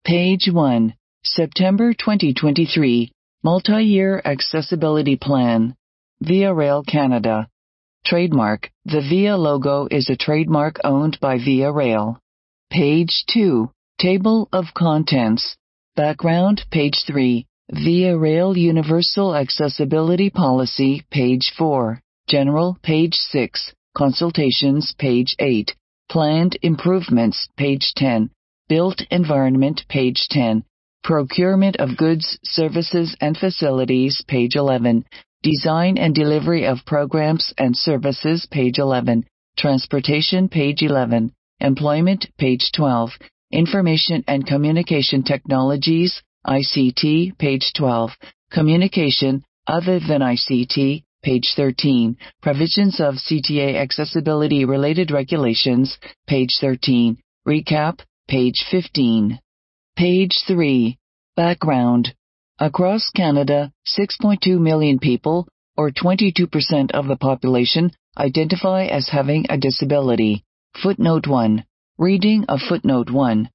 Page 1. September 2023. Multi-Year Accessibility Plan. Via Rail Canada. Trademark. The VIA logo is a trademark owned by Via Rail. Page 2. Table of Contents. Background. Page 3. Via Rail Universal Accessibility Policy. Page 4. General. Page 6. Consultations. Page 8. Planned Improvements. Page 10. Built Environment. Page 10. Procurement of Goods, Services and Facilities. Page 11. Design and Delivery of Programs and Services. Page 11. Transportation. Page 11. Employment. Page 12. Information and Communication Technologies, ICT. Page 12. Communication, other than ICT. Page 13. Provisions of CTA Accessibility-Related Regulations. Page 13. Recap. Page 15. Page 3. Background. Across Canada, 6.2 million people, or 22% of the population, identify as having a disability. Footnote 1. Reading of Footnote 1.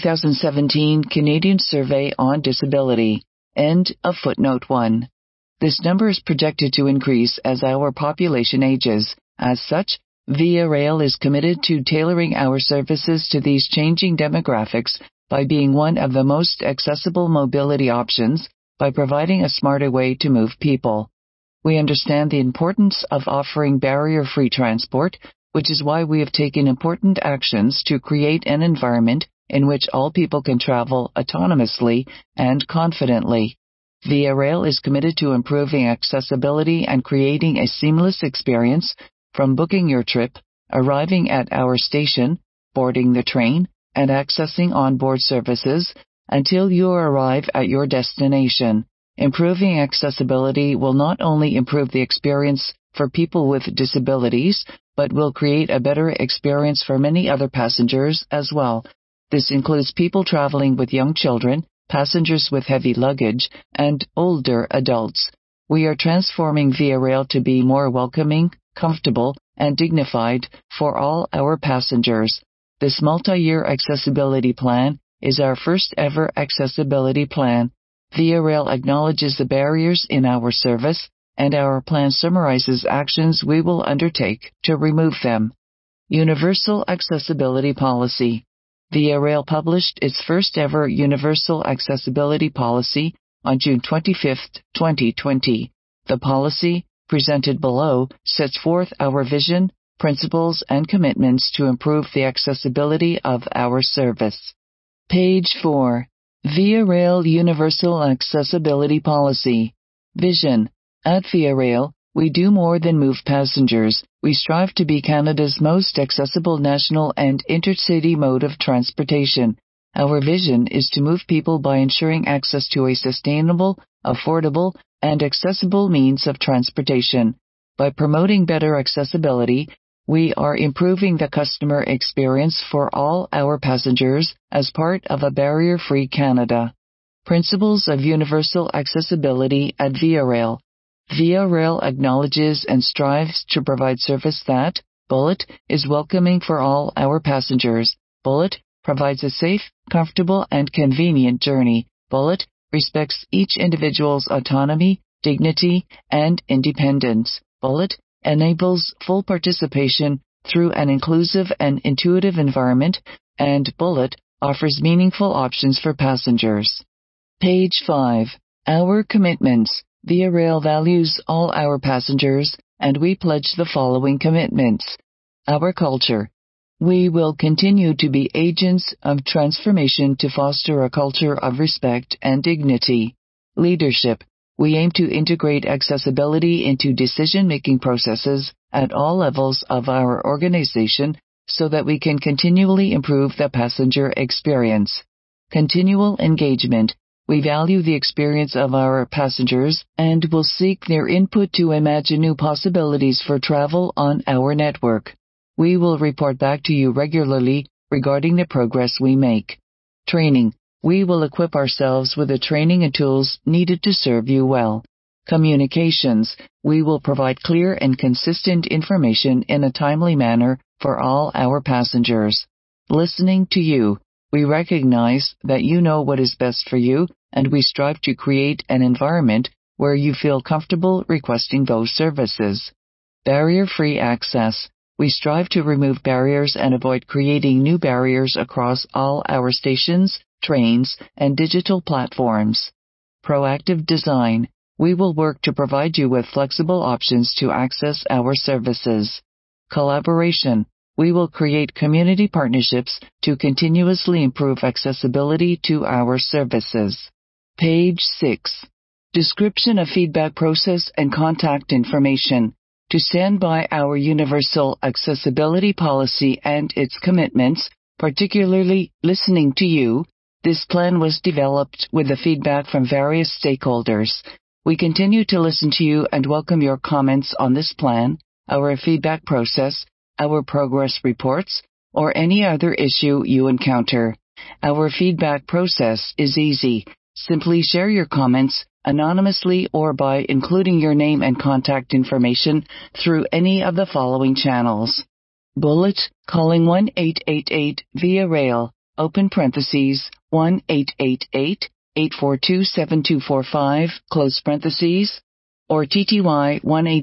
2017 Canadian Survey on Disability. End of Footnote 1. This number is projected to increase as our population ages. As such, Via Rail is committed to tailoring our services to these changing demographics by being one of the most accessible mobility options by providing a smarter way to move people. We understand the importance of offering barrier-free transport, which is why we have taken important actions to create an environment in which all people can travel autonomously and confidently. Via Rail is committed to improving accessibility and creating a seamless experience from booking your trip, arriving at our station, boarding the train, and accessing onboard services until you arrive at your destination. Improving accessibility will not only improve the experience for people with disabilities, but will create a better experience for many other passengers as well. This includes people traveling with young children, passengers with heavy luggage, and older adults. We are transforming Via Rail to be more welcoming, comfortable, and dignified for all our passengers. This multi-year accessibility plan is our first ever accessibility plan. Via Rail acknowledges the barriers in our service, and our plan summarizes actions we will undertake to remove them. Universal Accessibility Policy. Via Rail published its first ever Universal Accessibility Policy on June 25, 2020. The policy, presented below, sets forth our vision, principles, and commitments to improve the accessibility of our service. Page 4. Via Rail Universal Accessibility Policy. Vision. At Via Rail, we do more than move passengers. We strive to be Canada's most accessible national and intercity mode of transportation. Our vision is to move people by ensuring access to a sustainable, affordable, and accessible means of transportation. By promoting better accessibility, we are improving the customer experience for all our passengers as part of a barrier-free Canada. Principles of Universal Accessibility at Via Rail. Via Rail acknowledges and strives to provide service that, bullet, is welcoming for all our passengers. Bullet, provides a safe, comfortable, and convenient journey. Bullet, respects each individual's autonomy, dignity, and independence. Bullet, enables full participation through an inclusive and intuitive environment, and Bullet offers meaningful options for passengers. Page 5. Our commitments. Via Rail values all our passengers, and we pledge the following commitments. Our culture. We will continue to be agents of transformation to foster a culture of respect and dignity. Leadership. We aim to integrate accessibility into decision-making processes at all levels of our organization so that we can continually improve the passenger experience. Continual engagement. We value the experience of our passengers and will seek their input to imagine new possibilities for travel on our network. We will report back to you regularly regarding the progress we make. Training. We will equip ourselves with the training and tools needed to serve you well. Communications. We will provide clear and consistent information in a timely manner for all our passengers. Listening to you. We recognize that you know what is best for you, and we strive to create an environment where you feel comfortable requesting those services. Barrier-free access. We strive to remove barriers and avoid creating new barriers across all our stations, trains, and digital platforms. Proactive design. We will work to provide you with flexible options to access our services. Collaboration. We will create community partnerships to continuously improve accessibility to our services. Page 6. Description of feedback process and contact information. To stand by our universal accessibility policy and its commitments, particularly listening to you, this plan was developed with the feedback from various stakeholders. We continue to listen to you and welcome your comments on this plan, our feedback process, our progress reports, or any other issue you encounter. Our feedback process is easy. Simply share your comments anonymously or by including your name and contact information through any of the following channels. Bullet, calling 1-888 via rail, open parentheses, 1-888-842-7245, close parentheses, or TTY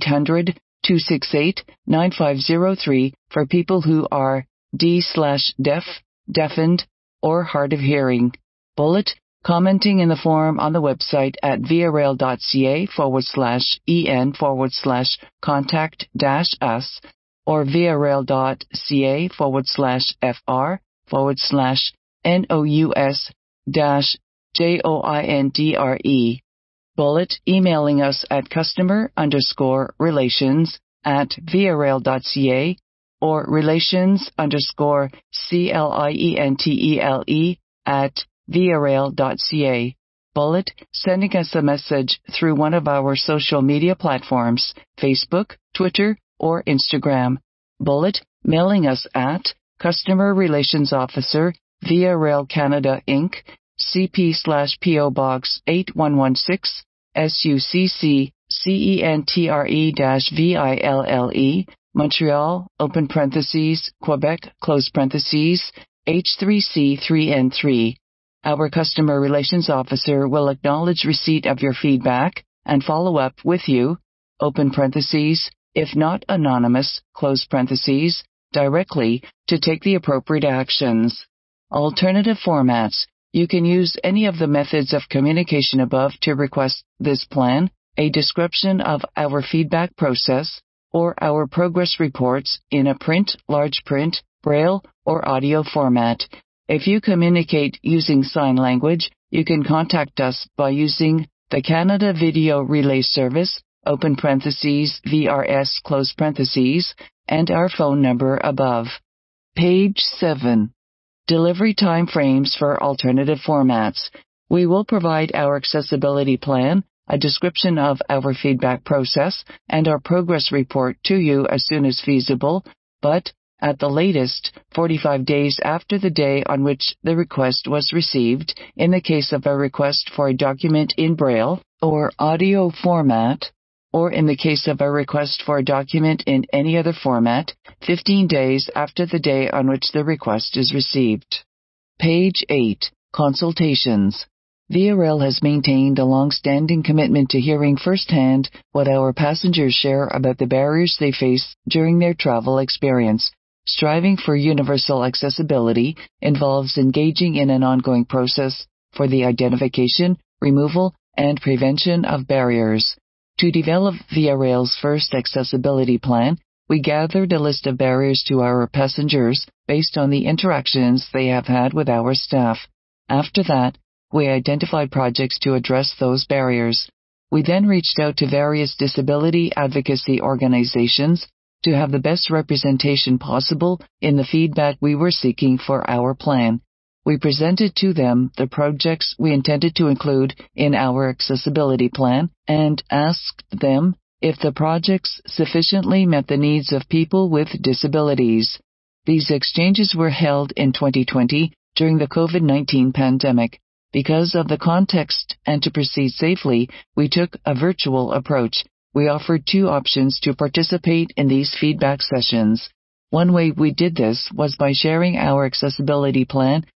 1-800-268-9503 for people who are D/deaf, deafened, or hard of hearing. Bullet, commenting in the forum on the website at viarail.ca/en/contact-us or viarail.ca/fr/nous-joindre. Bullet, emailing us at customer_relations@viarail.ca or relations_clientele@viarail.ca. Bullet, sending us a message through one of our social media platforms, Facebook, Twitter, or Instagram. Bullet, mailing us at Customer Relations Officer, Via Rail Canada Inc., CP/PO Box 8116, SUCC, CENTRE-VILLE, Montreal, open parentheses, Quebec, close parentheses, H3C3N3. Our Customer Relations Officer will acknowledge receipt of your feedback and follow up with you, open parentheses, if not anonymous, close parentheses, directly to take the appropriate actions. Alternative formats. You can use any of the methods of communication above to request this plan, a description of our feedback process, or our progress reports in a print, large print, braille, or audio format. If you communicate using sign language, you can contact us by using the Canada Video Relay Service, open parentheses, VRS, close parentheses, and our phone number above. Page 7. Delivery time frames for alternative formats. We will provide our accessibility plan, a description of our feedback process, and our progress report to you as soon as feasible, but at the latest, 45 days after the day on which the request was received, in the case of a request for a document in Braille or audio format, or in the case of a request for a document in any other format, 15 days after the day on which the request is received. Page 8. Consultations. Via Rail has maintained a long-standing commitment to hearing firsthand what our passengers share about the barriers they face during their travel experience. Striving for universal accessibility involves engaging in an ongoing process for the identification, removal, and prevention of barriers. To develop Via Rail's first accessibility plan, we gathered a list of barriers to our passengers based on the interactions they have had with our staff. After that, we identified projects to address those barriers. We then reached out to various disability advocacy organizations to have the best representation possible in the feedback we were seeking for our plan. We presented to them the projects we intended to include in our accessibility plan and asked them if the projects sufficiently met the needs of people with disabilities. These exchanges were held in 2020 during the COVID-19 pandemic. Because of the context and to proceed safely, we took a virtual approach. We offered 2 options to participate in these feedback sessions. One way we did this was by sharing our accessibility plan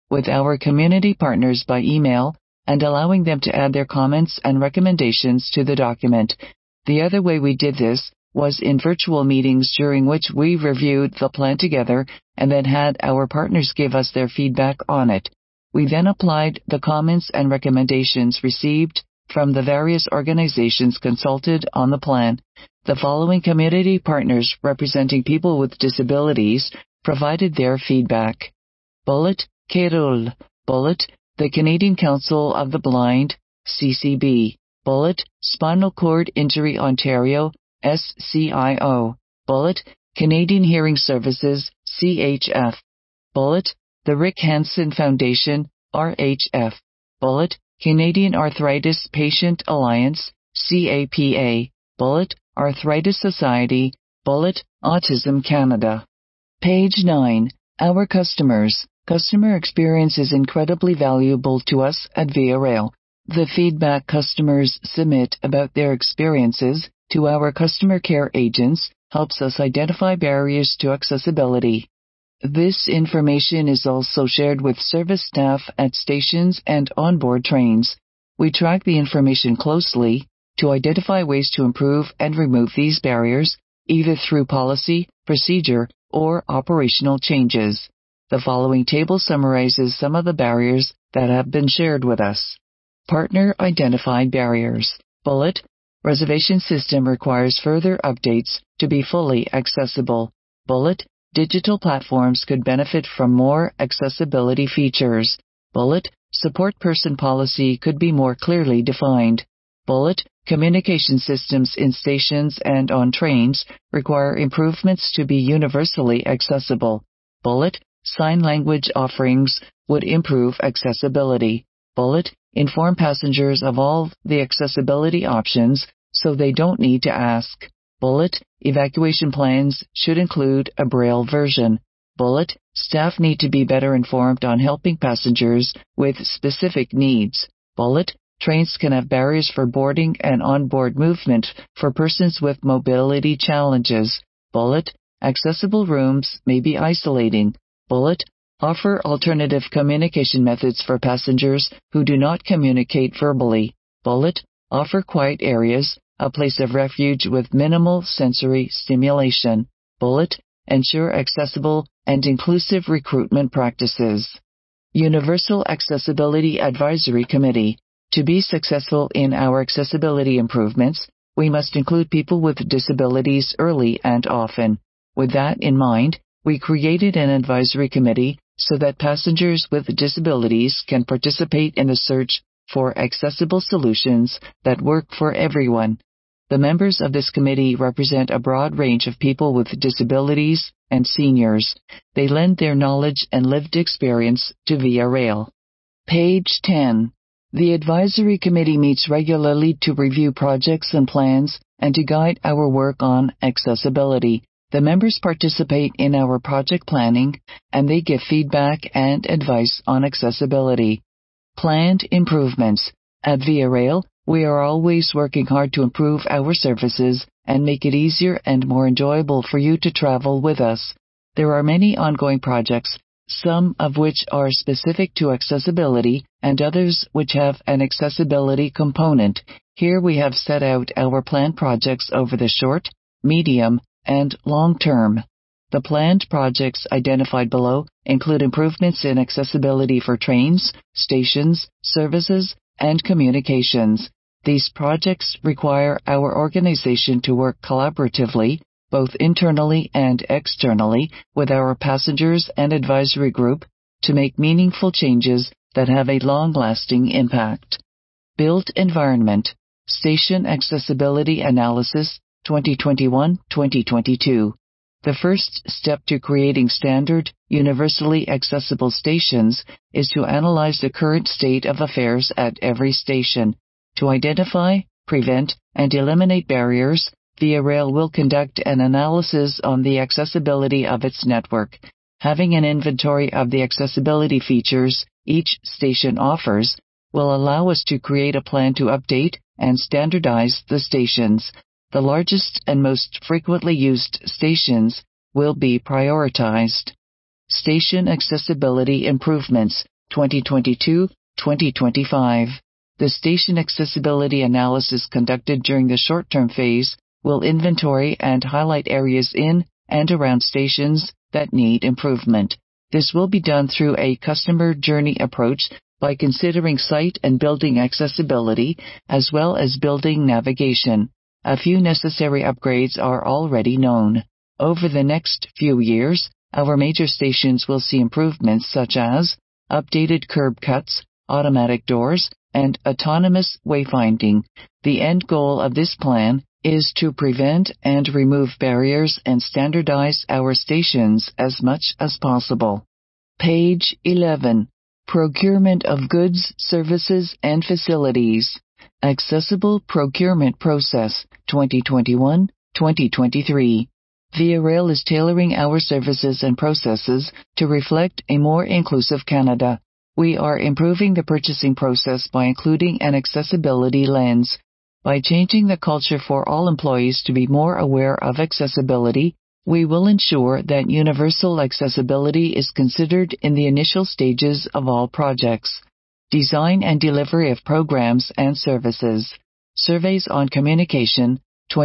with our community partners by email and allowing them to add their comments and recommendations to the document. The other way we did this was in virtual meetings during which we reviewed the plan together and then had our partners give us their feedback on it. We then applied the comments and recommendations received from the various organizations consulted on the plan. The following community partners representing people with disabilities provided their feedback. Bullet, CÉRUL. Bullet, the Canadian Council of the Blind, CCB. Bullet, Spinal Cord Injury Ontario, SCIO. Bullet, Canadian Hearing Services, CHF. Bullet, the Rick Hansen Foundation, RHF. Bullet, Canadian Arthritis Patient Alliance, CAPA. Bullet, Arthritis Society. Bullet, Autism Canada. Page 9. Our customers. Customer experience is incredibly valuable to us at Via Rail. The feedback customers submit about their experiences to our customer care agents helps us identify barriers to accessibility. This information is also shared with service staff at stations and onboard trains. We track the information closely to identify ways to improve and remove these barriers, either through policy, procedure, or operational changes. The following table summarizes some of the barriers that have been shared with us. Partner-identified barriers. Bullet, reservation system requires further updates to be fully accessible. Bullet, digital platforms could benefit from more accessibility features. Bullet, support person policy could be more clearly defined. Bullet, communication systems in stations and on trains require improvements to be universally accessible. Bullet, sign language offerings would improve accessibility. Bullet, inform passengers of all the accessibility options so they don't need to ask. Bullet, evacuation plans should include a Braille version. Bullet, staff need to be better informed on helping passengers with specific needs. Bullet, trains can have barriers for boarding and onboard movement for persons with mobility challenges. Bullet, accessible rooms may be isolating. Bullet, offer alternative communication methods for passengers who do not communicate verbally. Bullet, offer quiet areas, a place of refuge with minimal sensory stimulation. Bullet, ensure accessible and inclusive recruitment practices. Universal Accessibility Advisory Committee. To be successful in our accessibility improvements, we must include people with disabilities early and often. With that in mind, we created an advisory committee so that passengers with disabilities can participate in the search for accessible solutions that work for everyone. The members of this committee represent a broad range of people with disabilities and seniors. They lend their knowledge and lived experience to Via Rail. Page 10. The advisory committee meets regularly to review projects and plans and to guide our work on accessibility. The members participate in our project planning and they give feedback and advice on accessibility. Planned improvements. At Via Rail, we are always working hard to improve our services and make it easier and more enjoyable for you to travel with us. There are many ongoing projects, some of which are specific to accessibility and others which have an accessibility component. Here we have set out our planned projects over the short, medium, and long term. The planned projects identified below include improvements in accessibility for trains, stations, services, and communications. These projects require our organization to work collaboratively, both internally and externally, with our passengers and advisory group to make meaningful changes that have a long-lasting impact. Built environment. Station Accessibility Analysis 2021-2022. The first step to creating standard, universally accessible stations is to analyze the current state of affairs at every station. To identify, prevent, and eliminate barriers, Via Rail will conduct an analysis on the accessibility of its network. Having an inventory of the accessibility features each station offers will allow us to create a plan to update and standardize the stations. The largest and most frequently used stations will be prioritized. Station accessibility improvements. 2022-2025. The station accessibility analysis conducted during the short-term phase will inventory and highlight areas in and around stations that need improvement. This will be done through a customer journey approach by considering site and building accessibility as well as building navigation. A few necessary upgrades are already known. Over the next few years, our major stations will see improvements such as updated curb cuts, automatic doors, and autonomous wayfinding. The end goal of this plan is to prevent and remove barriers and standardize our stations as much as possible. Page 11. Procurement of goods, services, and facilities. Accessible Procurement Process 2021-2023. Via Rail is tailoring our services and processes to reflect a more inclusive Canada. We are improving the purchasing process by including an accessibility lens. By changing the culture for all employees to be more aware of accessibility, we will ensure that universal accessibility is considered in the initial stages of all projects. Design and delivery of programs and services. Surveys on Communication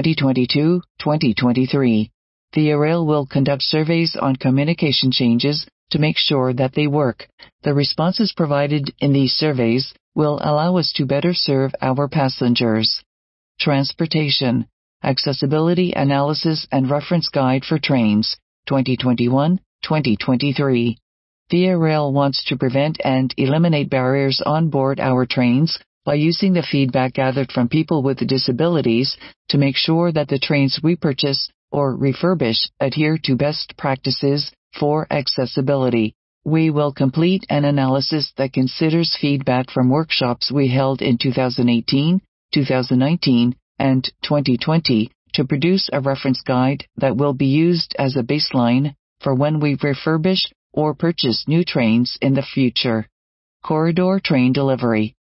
2022-2023. Via Rail will conduct surveys on communication changes to make sure that they work. The responses provided in these surveys will allow us to better serve our passengers. Transportation. Accessibility Analysis and Reference Guide for Trains 2021-2023. Via Rail wants to prevent and eliminate barriers on board our trains by using the feedback gathered from people with disabilities to make sure that the trains we purchase or refurbish adhere to best practices for accessibility. We will complete an analysis that considers feedback from workshops we held in 2018, 2019, and 2020 to produce a reference guide that will be used as a baseline for when we refurbish or purchase new trains in the future. Corridor Train Delivery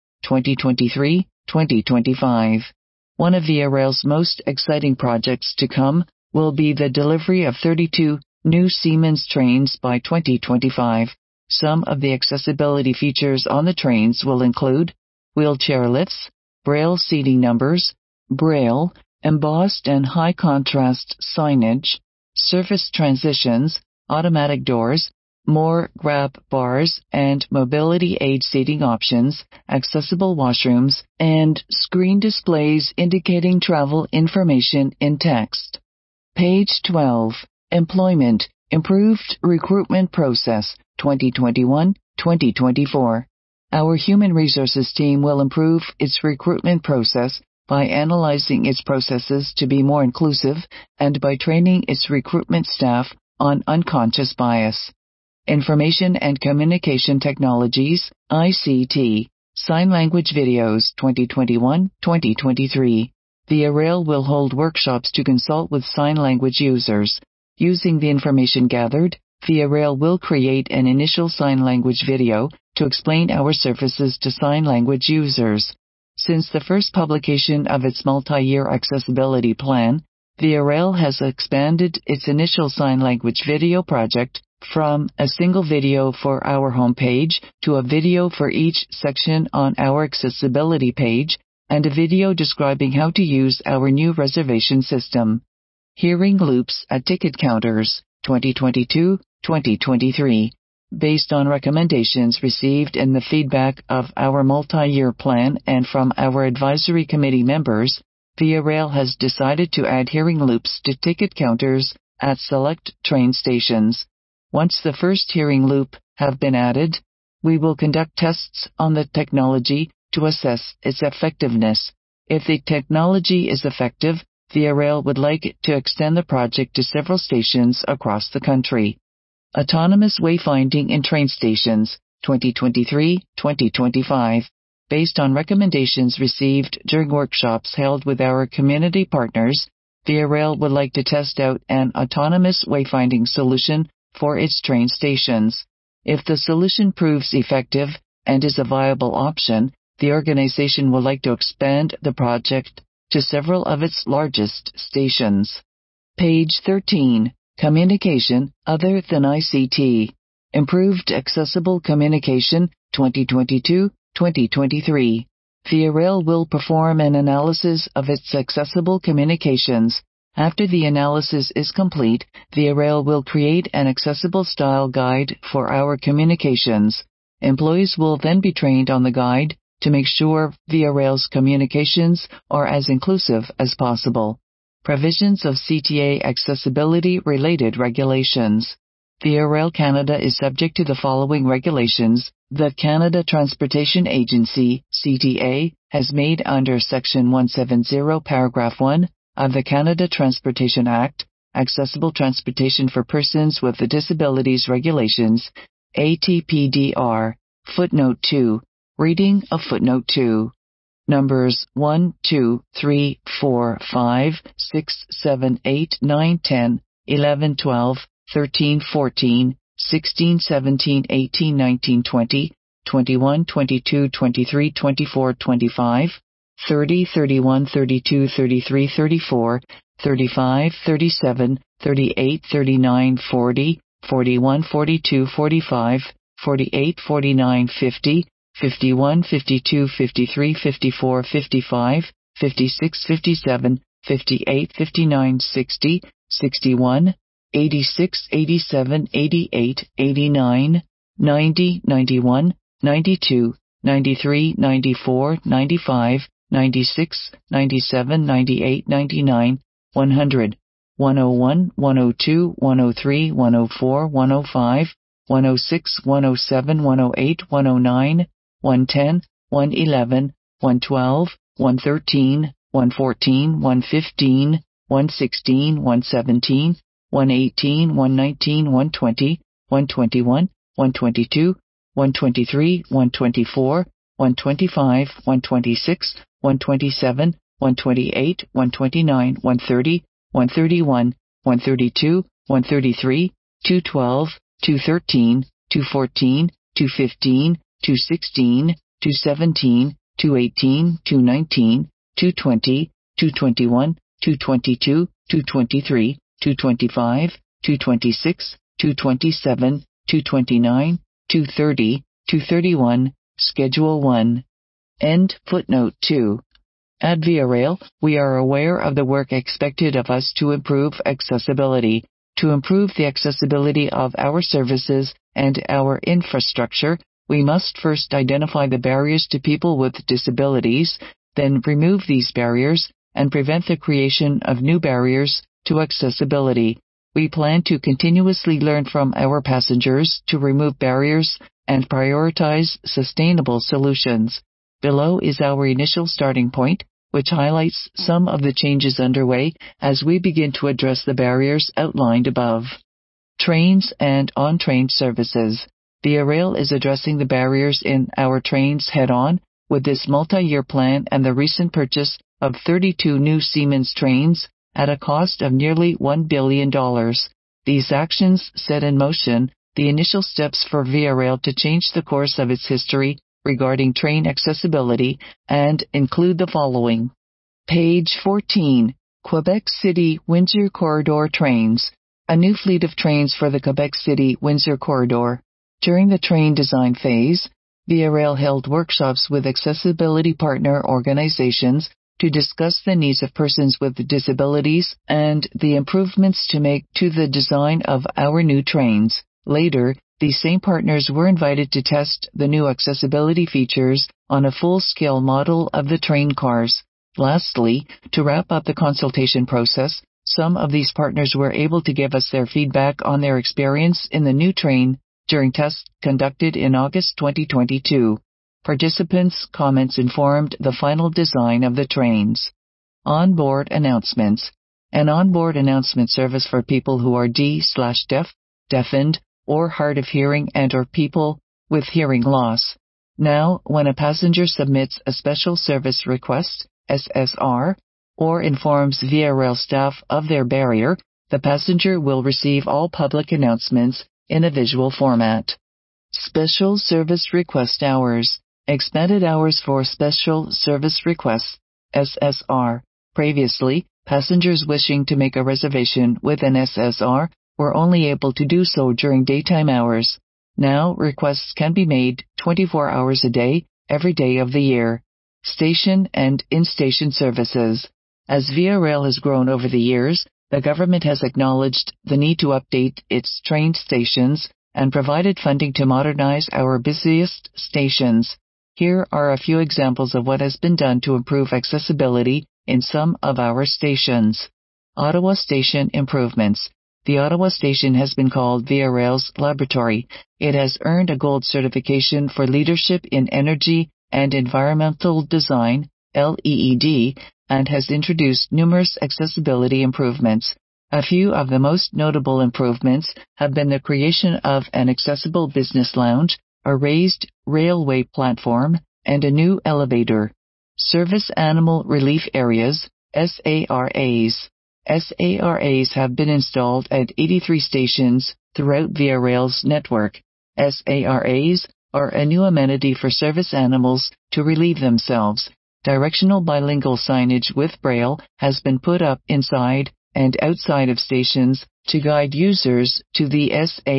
2023-2025. One of Via Rail's most exciting projects to come will be the delivery of 32 new Siemens trains by 2025. Some of the accessibility features on the trains will include wheelchair lifts, braille seating numbers, braille, embossed and high contrast signage, surface transitions, automatic doors, more grab bars and mobility aid seating options, accessible washrooms, and screen displays indicating travel information in text. Page 12. Employment. Improved Recruitment Process 2021-2024. Our human resources team will improve its recruitment process by analyzing its processes to be more inclusive and by training its recruitment staff on unconscious bias. Information and Communication Technologies, ICT. Sign Language Videos 2021-2023. Via Rail will hold workshops to consult with sign language users. Using the information gathered, Via Rail will create an initial sign language video to explain our services to sign language users. Since the first publication of its multi-year accessibility plan, Via Rail has expanded its initial sign language video project from a single video for our homepage to a video for each section on our accessibility page and a video describing how to use our new reservation system. Hearing Loops at Ticket Counters 2022-2023. Based on recommendations received in the feedback of our multi-year plan and from our advisory committee members, Via Rail has decided to add hearing loops to ticket counters at select train stations. Once the first hearing loop have been added, we will conduct tests on the technology to assess its effectiveness. If the technology is effective, Via Rail would like to extend the project to several stations across the country. Autonomous Wayfinding in Train Stations 2023-2025. Based on recommendations received during workshops held with our community partners, Via Rail would like to test out an autonomous wayfinding solution for its train stations. If the solution proves effective and is a viable option, the organization would like to expand the project to several of its largest stations. Page 13. Communication other than ICT. Improved Accessible Communication 2022-2023. Via Rail will perform an analysis of its accessible communications. After the analysis is complete, Via Rail will create an accessible style guide for our communications. Employees will then be trained on the guide to make sure Via Rail's communications are as inclusive as possible. Provisions of CTA accessibility-related regulations. Via Rail Canada is subject to the following regulations that Canada Transportation Agency, CTA, has made under Section 170, Paragraph 1 of the Canada Transportation Act, Accessible Transportation for Persons with Disabilities Regulations, ATPDR, Footnote 2, reading of Footnote 2. Numbers 1, 2, 3, 4, 5, 6, 7, 8, 9, 10, 11, 12, 13, 14, 16, 17, 18, 19, 20, 21, 22, 23, 24, 25, 30, 31, 32, 33, 34, 35, 37, 38, 39, 40, 41, 42, 45, 48, 49, 50, 51, 52, 53, 54, 55, 56, 57, 58, 59, 60, 61, 86, 87, 88, 89, 90, 91, 92, 93, 94, 95, 96, 97, 98, 99, 100, 101, 102, 103, 104, 105, 106, 107, 108, 109, 110, 111, 112, 113, 114, 115, 116, 117, 118, 119, 120, 121, 122, 123, 124, 125, 126, 127, 128, 129, 130, 131, 132, 133, 212, 213, 214, 215, 216, 217, 218, 219, 220, 221, 222, 223, 225, 226, 227, 229, 230, 231, Schedule 1. End footnote 2. At Via Rail, we are aware of the work expected of us to improve accessibility. To improve the accessibility of our services and our infrastructure, we must first identify the barriers to people with disabilities, then remove these barriers, and prevent the creation of new barriers to accessibility. We plan to continuously learn from our passengers to remove barriers and prioritize sustainable solutions. Below is our initial starting point, which highlights some of the changes underway as we begin to address the barriers outlined above. Trains and on-train services. Via Rail is addressing the barriers in our trains head-on with this multi-year plan and the recent purchase of 32 new Siemens trains at a cost of nearly $1 billion. These actions set in motion the initial steps for Via Rail to change the course of its history regarding train accessibility and include the following. Page 14. Quebec City-Windsor Corridor Trains. A new fleet of trains for the Quebec City-Windsor Corridor. During the train design phase, Via Rail held workshops with accessibility partner organizations to discuss the needs of persons with disabilities and the improvements to make to the design of our new trains. Later, these same partners were invited to test the new accessibility features on a full-scale model of the train cars. Lastly, to wrap up the consultation process, some of these partners were able to give us their feedback on their experience in the new train during tests conducted in August 2022. Participants' comments informed the final design of the trains. Onboard announcements. An onboard announcement service for people who are D/deaf, deafened, or hard of hearing and or people with hearing loss. Now, when a passenger submits a special service request, SSR, or informs Via Rail staff of their barrier, the passenger will receive all public announcements in a visual format. Special Service Request Hours. Expanded hours for Special Service Requests, SSR. Previously, passengers wishing to make a reservation with an SSR were only able to do so during daytime hours. Now, requests can be made 24 hours a day, every day of the year. Station and in-station services. As Via Rail has grown over the years, the government has acknowledged the need to update its train stations and provided funding to modernize our busiest stations. Here are a few examples of what has been done to improve accessibility in some of our stations. Ottawa Station improvements. The Ottawa Station has been called Via Rail's laboratory. It has earned a gold certification for leadership in energy and environmental design, LEED, and has introduced numerous accessibility improvements. A few of the most notable improvements have been the creation of an accessible business lounge, a raised railway platform, and a new elevator. Service Animal Relief Areas, SARAs. SARAs have been installed at 83 stations throughout Via Rail's network. SARAs are a new amenity for service animals to relieve themselves. Directional bilingual signage with Braille has been put up inside and outside of stations to guide users to the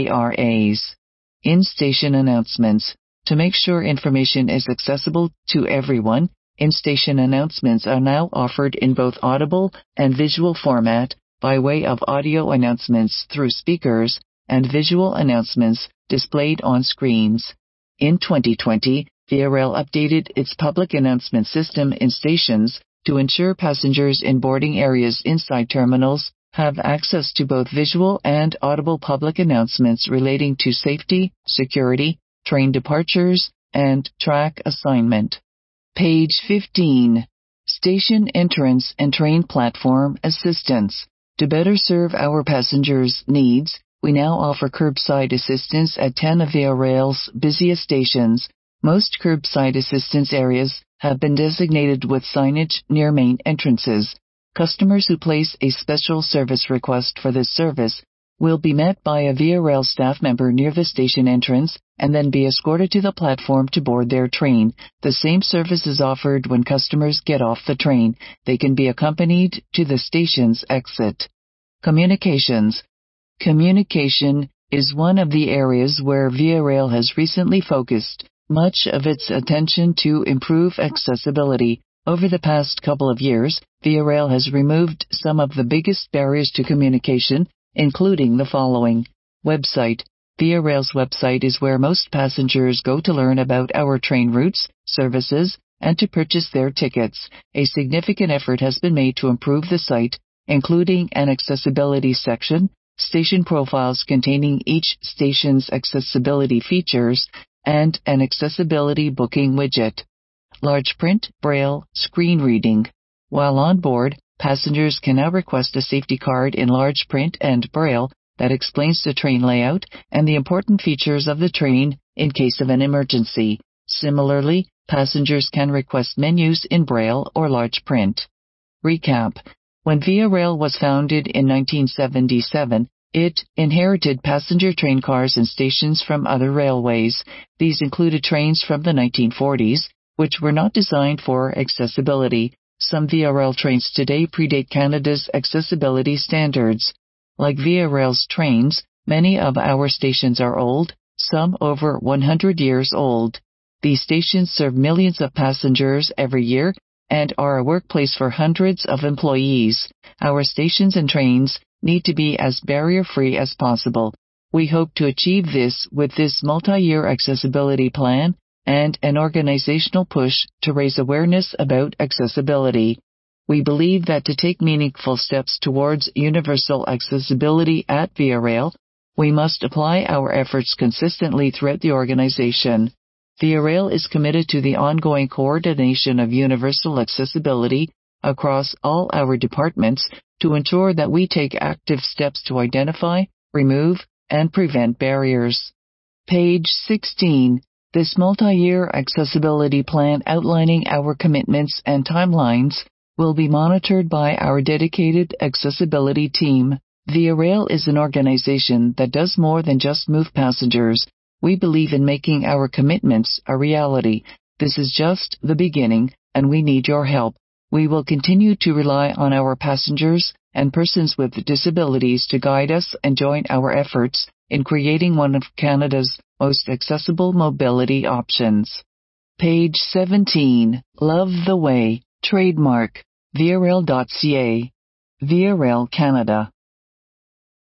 SARAs. In-station announcements. To make sure information is accessible to everyone, in-station announcements are now offered in both audible and visual format by way of audio announcements through speakers and visual announcements displayed on screens. In 2020, Via Rail updated its public announcement system in stations to ensure passengers in boarding areas inside terminals have access to both visual and audible public announcements relating to safety, security, train departures, and track assignment. Page 15. Station entrance and train platform assistance. To better serve our passengers' needs, we now offer curbside assistance at 10 of Via Rail's busiest stations. Most curbside assistance areas have been designated with signage near main entrances. Customers who place a special service request for this service will be met by a Via Rail staff member near the station entrance and then be escorted to the platform to board their train. The same service is offered when customers get off the train. They can be accompanied to the station's exit. Communications. Communication is one of the areas where Via Rail has recently focused much of its attention to improve accessibility. Over the past couple of years, Via Rail has removed some of the biggest barriers to communication, including the following. Website. Via Rail's website is where most passengers go to learn about our train routes, services, and to purchase their tickets. A significant effort has been made to improve the site, including an accessibility section, station profiles containing each station's accessibility features, and an accessibility booking widget. Large print, Braille, screen reading. While on board, passengers can now request a safety card in large print and Braille that explains the train layout and the important features of the train in case of an emergency. Similarly, passengers can request menus in Braille or large print. Recap. When Via Rail was founded in 1977, it inherited passenger train cars and stations from other railways. These included trains from the 1940s, which were not designed for accessibility. Some Via Rail trains today predate Canada's accessibility standards. Like Via Rail's trains, many of our stations are old, some over 100 years old. These stations serve millions of passengers every year and are a workplace for hundreds of employees. Our stations and trains need to be as barrier-free as possible. We hope to achieve this with this multi-year accessibility plan and an organizational push to raise awareness about accessibility. We believe that to take meaningful steps towards universal accessibility at Via Rail, we must apply our efforts consistently throughout the organization. Via Rail is committed to the ongoing coordination of universal accessibility across all our departments to ensure that we take active steps to identify, remove, and prevent barriers. Page 16. This multi-year accessibility plan outlining our commitments and timelines will be monitored by our dedicated accessibility team. Via Rail is an organization that does more than just move passengers. We believe in making our commitments a reality. This is just the beginning, and we need your help. We will continue to rely on our passengers, and persons with disabilities to guide us and join our efforts in creating one of Canada's most accessible mobility options. Page 17. Love the Way. Trademark. ViaRail.ca. ViaRail Canada.